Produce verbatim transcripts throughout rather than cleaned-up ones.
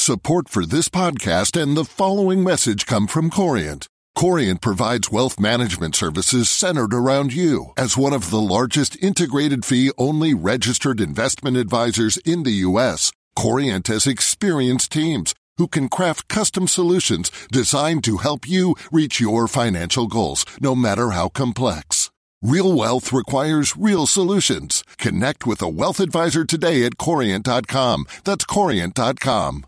Support for this podcast and the following message come from Corient. Corient provides wealth management services centered around you. As one of the largest integrated fee-only registered investment advisors in the U S, Corient has experienced teams who can craft custom solutions designed to help you reach your financial goals, no matter how complex. Real wealth requires real solutions. Connect with a wealth advisor today at corient dot com. That's corient dot com.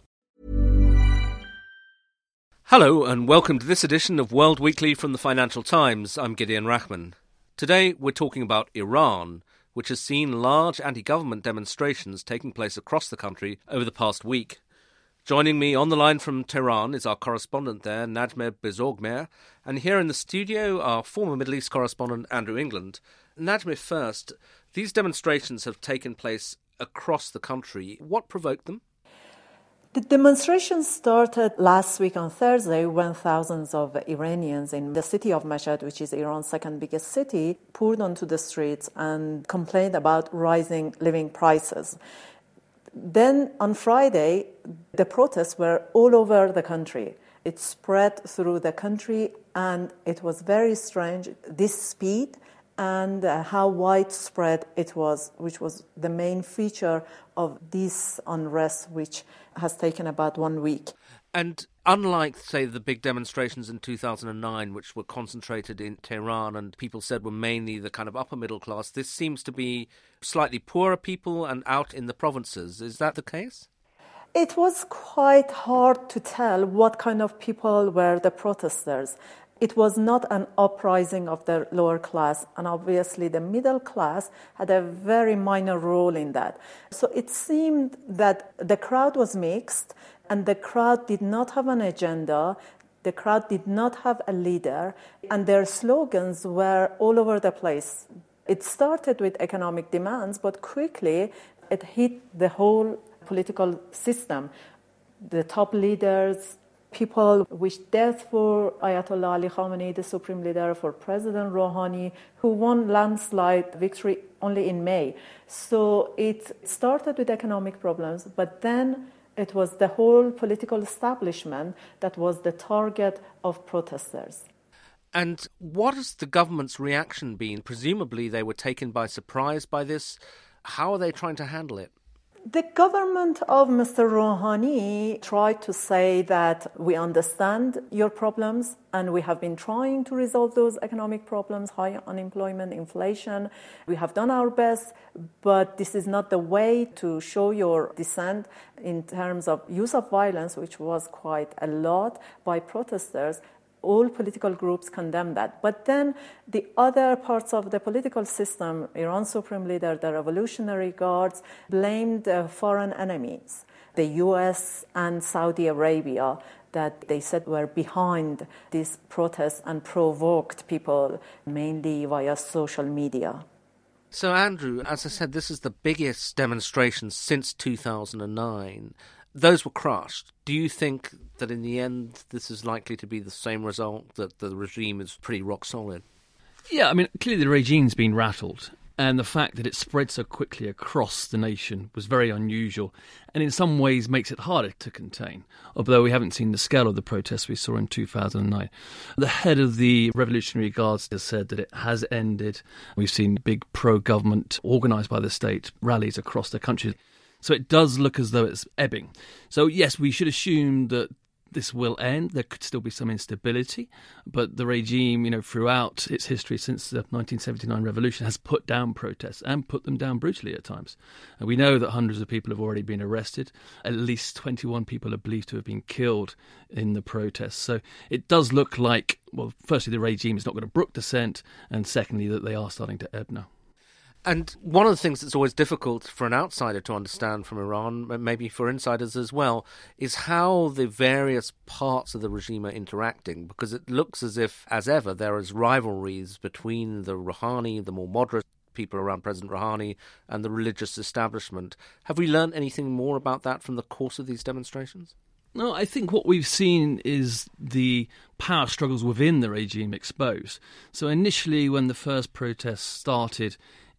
Hello and welcome to this edition of World Weekly from the Financial Times. I'm Gideon Rachman. Today we're talking about Iran, which has seen large anti-government demonstrations taking place across the country over the past week. Joining me on the line from Tehran is our correspondent there, Najmeh Bezorgmer, and here in the studio, our former Middle East correspondent, Andrew England. Najmeh, first, these demonstrations have taken place across the country. What provoked them? The demonstrations started last week on Thursday when thousands of Iranians in the city of Mashhad, which is Iran's second biggest city, poured onto the streets and complained about rising living prices. Then on Friday, the protests were all over the country. It spread through the country, and it was very strange, this speed and uh, how widespread it was, which was the main feature of this unrest, which has taken about one week. And unlike, say, the big demonstrations in two thousand nine, which were concentrated in Tehran and people said were mainly the kind of upper middle class, this seems to be slightly poorer people and out in the provinces. Is that the case? It was quite hard to tell what kind of people were the protesters. It was not an uprising of the lower class, and obviously the middle class had a very minor role in that. So it seemed that the crowd was mixed, and the crowd did not have an agenda, the crowd did not have a leader, and their slogans were all over the place. It started with economic demands, but quickly it hit the whole political system. The top leaders, people wished death for Ayatollah Ali Khamenei, the supreme leader, for President Rouhani, who won landslide victory only in May. So it started with economic problems, but then it was the whole political establishment that was the target of protesters. And what has the government's reaction been? Presumably they were taken by surprise by this. How are they trying to handle it? The government of Mister Rouhani tried to say that we understand your problems and we have been trying to resolve those economic problems, high unemployment, inflation. We have done our best, but this is not the way to show your dissent in terms of use of violence, which was quite a lot by protesters. All political groups condemn that. But then the other parts of the political system, Iran's supreme leader, the Revolutionary Guards, blamed uh, foreign enemies, the U S and Saudi Arabia, that they said were behind these protests and provoked people, mainly via social media. So, Andrew, as I said, this is the biggest demonstration since two thousand nine. Those were crushed. Do you think that in the end this is likely to be the same result, that the regime is pretty rock solid? Yeah, I mean, clearly the regime's been rattled, and the fact that it spread so quickly across the nation was very unusual, and in some ways makes it harder to contain, although we haven't seen the scale of the protests we saw in two thousand nine. The head of the Revolutionary Guards has said that it has ended. We've seen big pro-government, organised by the state, rallies across the country. So it does look as though it's ebbing. So yes, we should assume that this will end. There could still be some instability, but the regime, you know, throughout its history since the nineteen seventy-nine revolution has put down protests and put them down brutally at times. And we know that hundreds of people have already been arrested. At least twenty-one people are believed to have been killed in the protests. So it does look like, well, firstly, the regime is not going to brook dissent, and secondly, that they are starting to ebb now. And one of the things that's always difficult for an outsider to understand from Iran, maybe for insiders as well, is how the various parts of the regime are interacting, because it looks as if, as ever, there is rivalries between the Rouhani, the more moderate people around President Rouhani, and the religious establishment. Have we learned anything more about that from the course of these demonstrations? No, I think what we've seen is the power struggles within the regime exposed. So initially, when the first protests started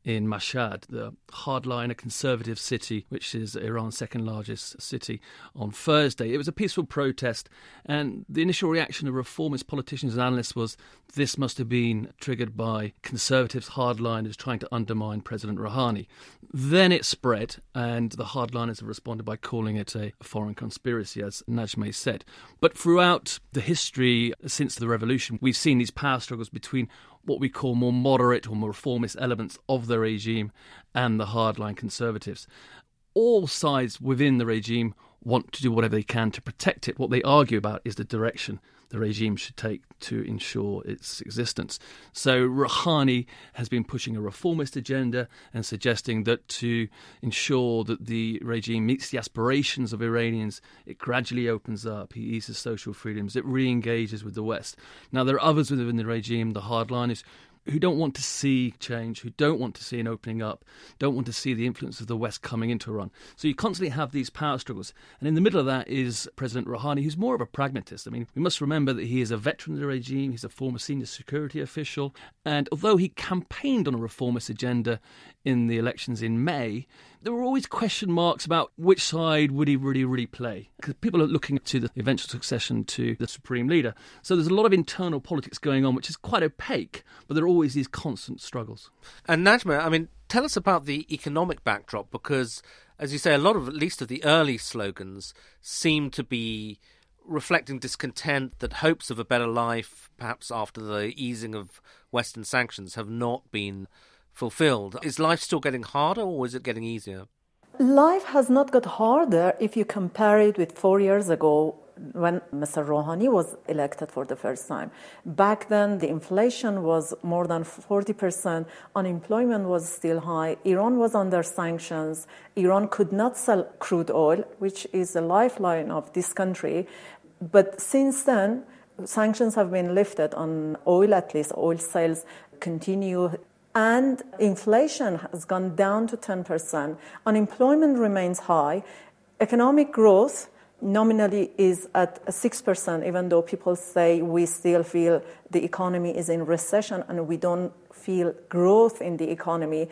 in Mashhad, the hardliner conservative city, which is Iran's second largest city, on Thursday. It was a peaceful protest, and the initial reaction of reformist politicians and analysts was this must have been triggered by conservatives, hardliners trying to undermine President Rouhani. Then it spread, and the hardliners have responded by calling it a foreign conspiracy, as Najmeh said. But throughout the history since the revolution, we've seen these power struggles between what we call more moderate or more reformist elements of the regime and the hardline conservatives. All sides within the regime want to do whatever they can to protect it. What they argue about is the direction the regime should take to ensure its existence. So Rouhani has been pushing a reformist agenda and suggesting that to ensure that the regime meets the aspirations of Iranians, it gradually opens up, he eases social freedoms, it re-engages with the West. Now, there are others within the regime, the hardliners, who don't want to see change, who don't want to see an opening up, don't want to see the influence of the West coming into Iran. So you constantly have these power struggles. And in the middle of that is President Rouhani, who's more of a pragmatist. I mean, we must remember that he is a veteran of the regime, he's a former senior security official, and although he campaigned on a reformist agenda in the elections in May, there were always question marks about which side would he really, really play. Because people are looking to the eventual succession to the supreme leader. So there's a lot of internal politics going on, which is quite opaque, but there are always these constant struggles. And Najmeh, I mean, tell us about the economic backdrop, because, as you say, a lot of, at least of the early slogans seem to be reflecting discontent that hopes of a better life, perhaps after the easing of Western sanctions, have not been fulfilled. Is life still getting harder, or is it getting easier? Life has not got harder if you compare it with four years ago when Mister Rouhani was elected for the first time. Back then, the inflation was more than forty percent. Unemployment was still high. Iran was under sanctions. Iran could not sell crude oil, which is the lifeline of this country. But since then, sanctions have been lifted on oil, at least oil sales continue. And inflation has gone down to ten percent. Unemployment remains high. Economic growth nominally is at six percent, even though people say we still feel the economy is in recession and we don't feel growth in the economy.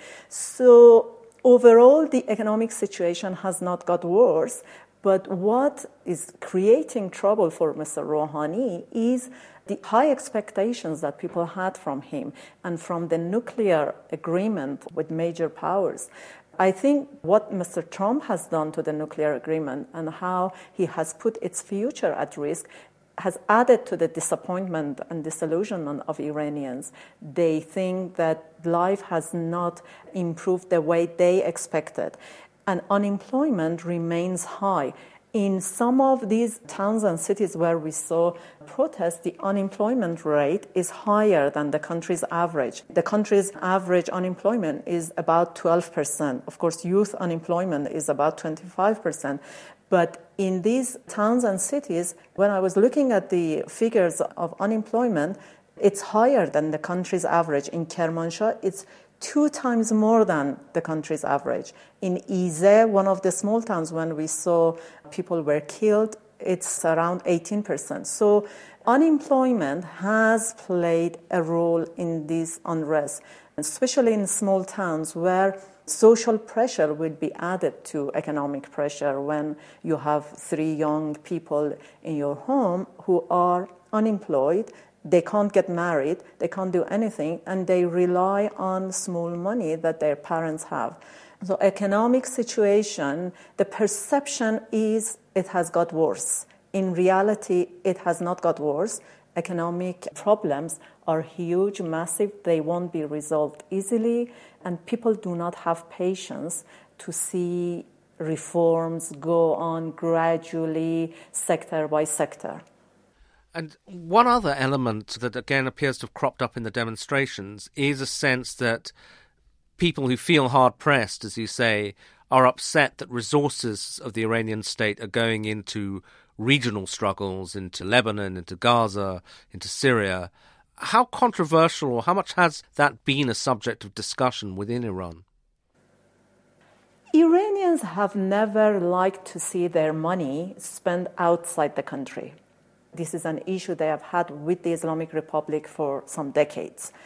So overall, the economic situation has not got worse. But what is creating trouble for Mister Rouhani is the high expectations that people had from him and from the nuclear agreement with major powers. I think what Mister Trump has done to the nuclear agreement and how he has put its future at risk has added to the disappointment and disillusionment of Iranians. They think that life has not improved the way they expected. And unemployment remains high. In some of these towns and cities where we saw protests, the unemployment rate is higher than the country's average. The country's average unemployment is about twelve percent. Of course, youth unemployment is about twenty-five percent. But in these towns and cities, when I was looking at the figures of unemployment, it's higher than the country's average. In Kermanshah, it's two times more than the country's average. In Izeh, one of the small towns, when we saw people were killed, it's around eighteen percent. So unemployment has played a role in this unrest, especially in small towns where social pressure will be added to economic pressure when you have three young people in your home who are unemployed. They can't get married, they can't do anything, and they rely on small money that their parents have. So economic situation, the perception is it has got worse. In reality, it has not got worse. Economic problems are huge, massive, they won't be resolved easily, and people do not have patience to see reforms go on gradually, sector by sector. And one other element that again appears to have cropped up in the demonstrations is a sense that people who feel hard-pressed, as you say, are upset that resources of the Iranian state are going into regional struggles, into Lebanon, into Gaza, into Syria. How controversial or how much has that been a subject of discussion within Iran? Iranians have never liked to see their money spent outside the country. This is an issue they have had with the Islamic Republic for some decades.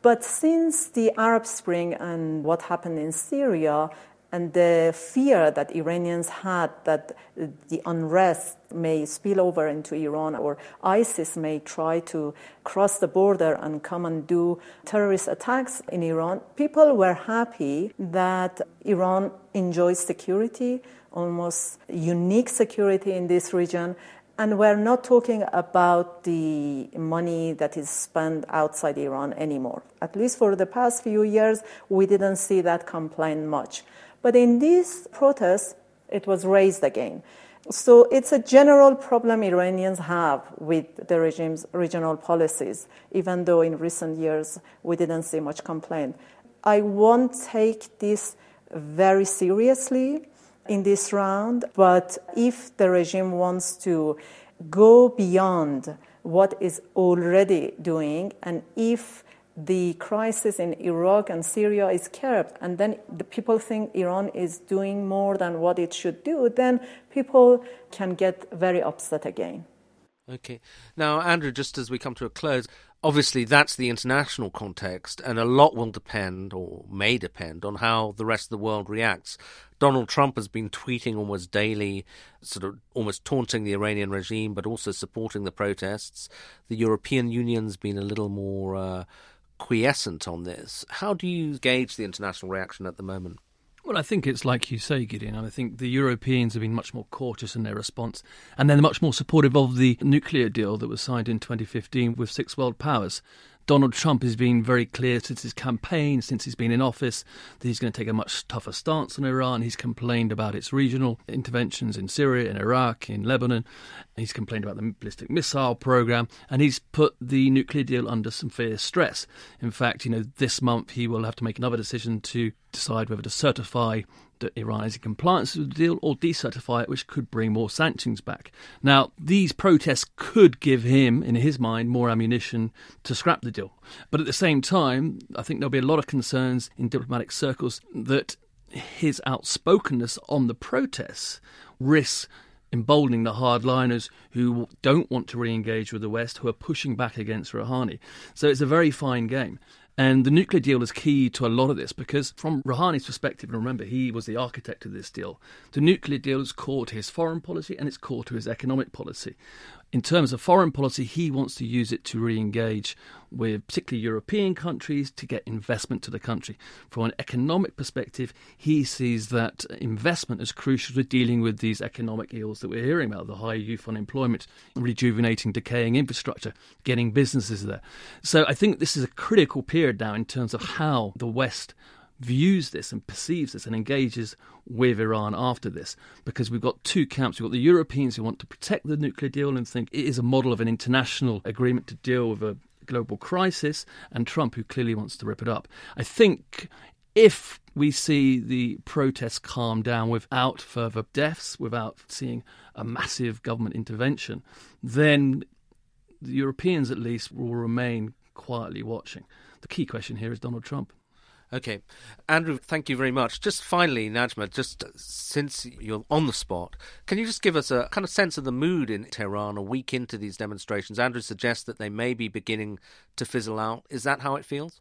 But since the Arab Spring and what happened in Syria, and the fear that Iranians had that the unrest may spill over into Iran or ISIS may try to cross the border and come and do terrorist attacks in Iran, people were happy that Iran enjoys security, almost unique security in this region. And we're not talking about the money that is spent outside Iran anymore. At least for the past few years, we didn't see that complaint much. But in these protests, it was raised again. So it's a general problem Iranians have with the regime's regional policies, even though in recent years we didn't see much complaint. I won't take this very seriously in this round, but if the regime wants to go beyond what is already doing, and if the crisis in Iraq and Syria is curbed, and then the people think Iran is doing more than what it should do, then people can get very upset again. Okay. Now, Andrew, just as we come to a close, obviously that's the international context, and a lot will depend, or may depend, on how the rest of the world reacts. Donald Trump has been tweeting almost daily, sort of almost taunting the Iranian regime, but also supporting the protests. The European Union's been a little more uh, quiescent on this. How do you gauge the international reaction at the moment? Well, I think it's like you say, Gideon. I think the Europeans have been much more cautious in their response, and they're much more supportive of the nuclear deal that was signed in twenty fifteen with six world powers. Donald Trump has been very clear since his campaign, since he's been in office, that he's going to take a much tougher stance on Iran. He's complained about its regional interventions in Syria, in Iraq, in Lebanon. He's complained about the ballistic missile program, and he's put the nuclear deal under some fierce stress. In fact, you know, this month he will have to make another decision to decide whether to certify that Iran is in compliance with the deal or decertify it, which could bring more sanctions back. Now, these protests could give him, in his mind, more ammunition to scrap the deal. But at the same time, I think there'll be a lot of concerns in diplomatic circles that his outspokenness on the protests risks emboldening the hardliners who don't want to re-engage with the West, who are pushing back against Rouhani. So it's a very fine game. And the nuclear deal is key to a lot of this because from Rouhani's perspective, and remember, he was the architect of this deal, the nuclear deal is core to his foreign policy and it's core to his economic policy. In terms of foreign policy, he wants to use it to re-engage with particularly European countries to get investment to the country. From an economic perspective, he sees that investment as crucial to dealing with these economic ills that we're hearing about, the high youth unemployment, rejuvenating decaying infrastructure, getting businesses there. So I think this is a critical period now in terms of how the West views this and perceives this and engages with Iran after this, because we've got two camps. We've got the Europeans who want to protect the nuclear deal and think it is a model of an international agreement to deal with a global crisis, and Trump, who clearly wants to rip it up. I think if we see the protests calm down without further deaths, without seeing a massive government intervention, then the Europeans at least will remain quietly watching. The key question here is Donald Trump. Okay. Andrew, thank you very much. Just finally, Najma, just since you're on the spot, can you just give us a kind of sense of the mood in Tehran a week into these demonstrations? Andrew suggests that they may be beginning to fizzle out. Is that how it feels?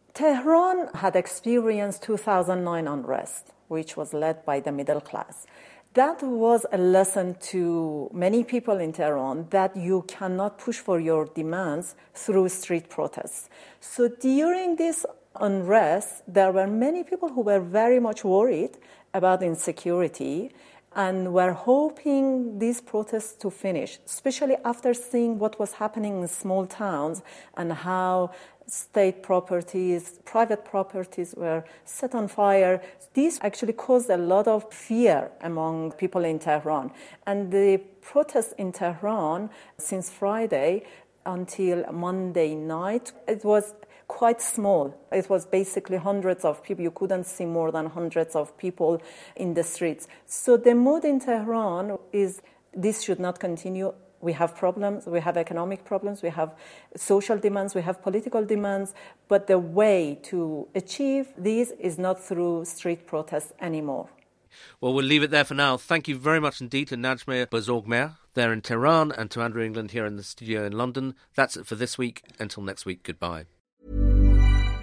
Tehran had experienced two thousand nine unrest, which was led by the middle class. That was a lesson to many people in Tehran that you cannot push for your demands through street protests. So during this unrest, there were many people who were very much worried about insecurity and were hoping these protests to finish, especially after seeing what was happening in small towns and how state properties, private properties were set on fire. This actually caused a lot of fear among people in Tehran. And the protests in Tehran since Friday until Monday night, it was quite small. It was basically hundreds of people. You couldn't see more than hundreds of people in the streets. So the mood in Tehran is this should not continue. We have problems, we have economic problems, we have social demands, we have political demands, but the way to achieve these is not through street protests anymore. Well, we'll leave it there for now. Thank you very much indeed to Najma Bozorgmer there in Tehran and to Andrew England here in the studio in London. That's it for this week. Until next week, goodbye.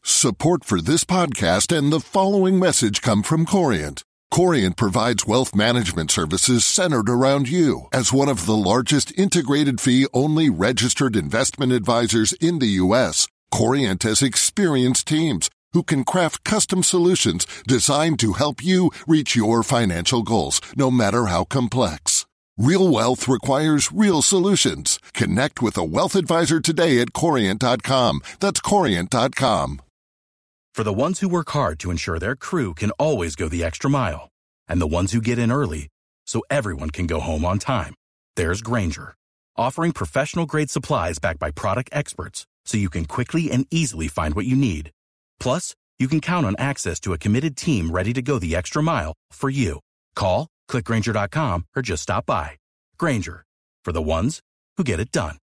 Support for this podcast and the following message come from Corient. Corient provides wealth management services centered around you. As one of the largest integrated fee-only registered investment advisors in the U S, Corient has experienced teams who can craft custom solutions designed to help you reach your financial goals, no matter how complex. Real wealth requires real solutions. Connect with a wealth advisor today at Corient dot com. That's Corient dot com. For the ones who work hard to ensure their crew can always go the extra mile, and the ones who get in early so everyone can go home on time, there's Grainger, offering professional-grade supplies backed by product experts so you can quickly and easily find what you need. Plus, you can count on access to a committed team ready to go the extra mile for you. Call, click Grainger dot com, or just stop by. Grainger, for the ones who get it done.